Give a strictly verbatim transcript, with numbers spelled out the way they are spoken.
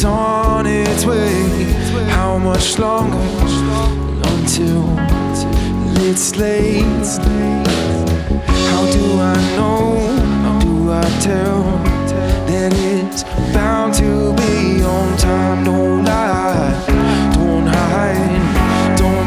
on its way. How much longer until it's late? How do I know? How do I tell?